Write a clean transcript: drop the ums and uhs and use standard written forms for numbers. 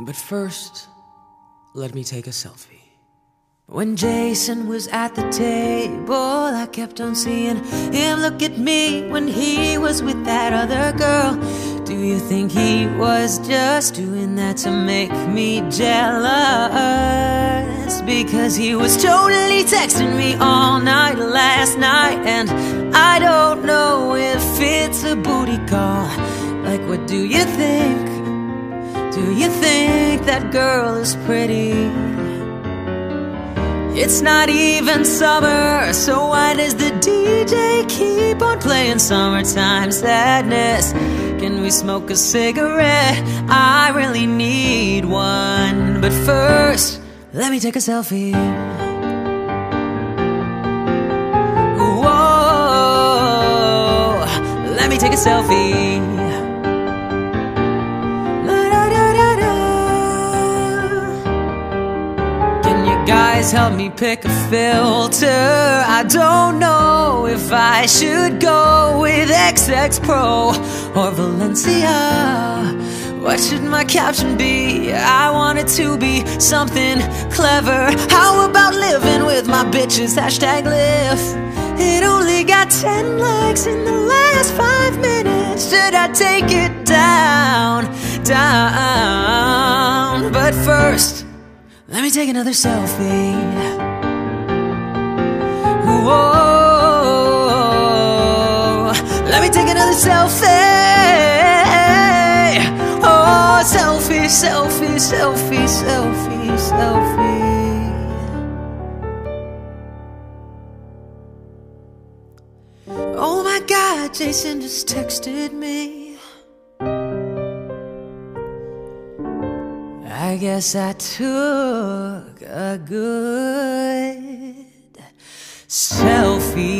But first, let me take a selfie. When Jason was at the table, I kept on seeing him look at me when he was with that other girl. Do you think he was just doing that to make me jealous? Because he was totally texting me all night last night, and I don't know if it's a booty call. Like, what do you think? Do you think that girl is pretty? It's not even summer, so why does the DJ keep on playing Summertime Sadness? Can we smoke a cigarette? I really need one. But first, let me take a selfie. Whoa, let me take a selfie. Guys, help me pick a filter. I don't know if I should go with XX Pro or Valencia. What should my caption be? I want it to be something clever. How about living with my bitches? Hashtag live. It only got 10 likes in the last 5 minutes. Should I take it down? But first, let me take another selfie. Whoa, let me take another selfie. Oh, selfie, selfie, selfie, selfie, selfie. Oh my God, Jason just texted me. I guess I took a good selfie.